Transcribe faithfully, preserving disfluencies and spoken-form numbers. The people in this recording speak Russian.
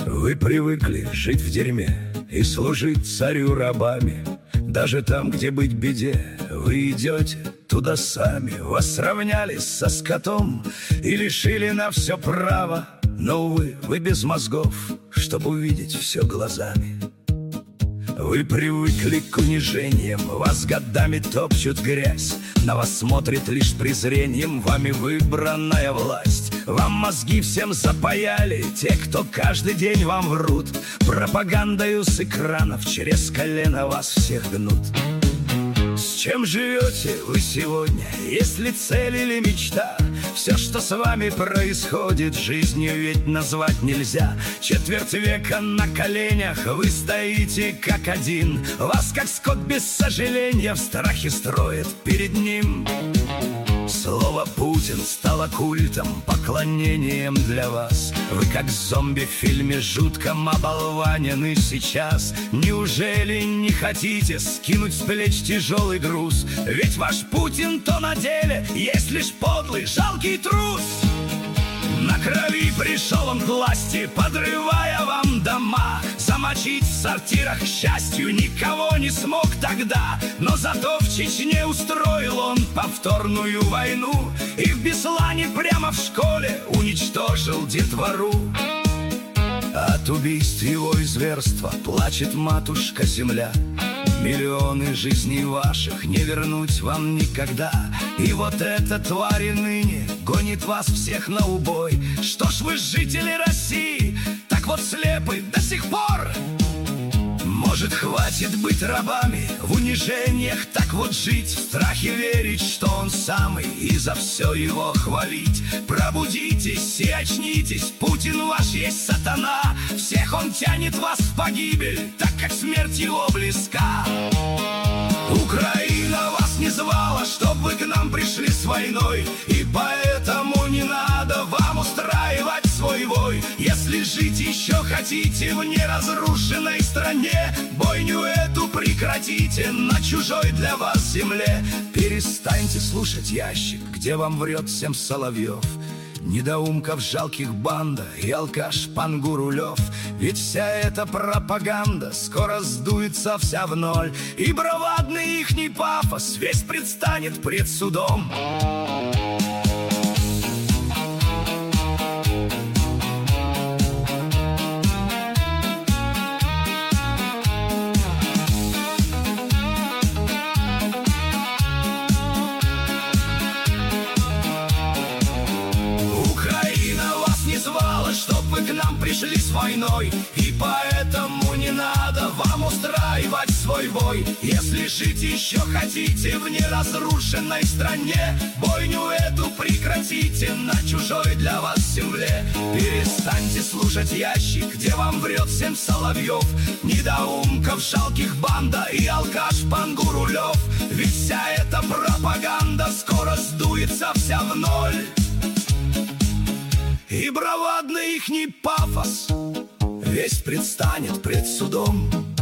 Вы привыкли жить в дерьме и служить царю рабами. Даже там, где быть беде, вы идете туда сами. Вас сравняли со скотом и лишили на все права. Но, увы, вы без мозгов, чтобы увидеть все глазами. Вы привыкли к унижениям, вас годами топчут грязь. На вас смотрит лишь презрением вами выбранная власть. Вам мозги всем запаяли те, кто каждый день вам врут. Пропагандою с экранов через колено вас всех гнут. С чем живете вы сегодня, если цель или мечта? Все, что с вами происходит, жизнью ведь назвать нельзя. Четверть века на коленях вы стоите как один. Вас, как скот без сожаления, в страхе строят перед ним. Слово «Путин» стало культом, поклонением для вас. Вы как зомби в фильме жутком оболванены сейчас. Неужели не хотите скинуть с плеч тяжелый груз? Ведь ваш Путин то на деле есть лишь подлый, жалкий трус. На крови пришел он к власти, подрывая вам дома. Замочить в сортирах, к счастью, никого не смог тогда. Но зато в Чечне устроил он повторную войну. И в Беслане прямо в школе уничтожил детвору. От убийств его и зверства плачет матушка-земля. Миллионы жизней ваших не вернуть вам никогда. И вот эта тварь ныне гонит вас всех на убой. Что ж вы, жители России, так вот слепы до сих пор? Может, хватит быть рабами, в унижениях так вот жить, в страхе верить, что он самый, и за все его хвалить? Пробудитесь и очнитесь, Путин ваш есть сатана. Всех он тянет вас в погибель, так как смерть его близка. Украина вас не звала, чтоб вы к нам пришли с войной, и поэтому не надо вам устраивать свой вой. Если жить еще хотите в неразрушенной стране, бойню эту прекратите на чужой для вас земле. Перестаньте слушать ящик, где вам врет всем Соловьев. Недоумков жалких банда и алкаш пан Гурулев. Ведь вся эта пропаганда скоро сдуется вся в ноль, и бравадный ихний пафос весь предстанет пред судом. Чтоб вы к нам пришли с войной, и поэтому не надо вам устраивать свой бой. Если жить еще хотите в неразрушенной стране, бойню эту прекратите на чужой для вас земле. Перестаньте слушать ящик, где вам врет всем Соловьев. Недоумков жалких банда и алкаш пан Гурулев. Ведь вся эта пропаганда скоро сдуется вся в ноль, и бравадный ихний пафос весь предстанет пред судом.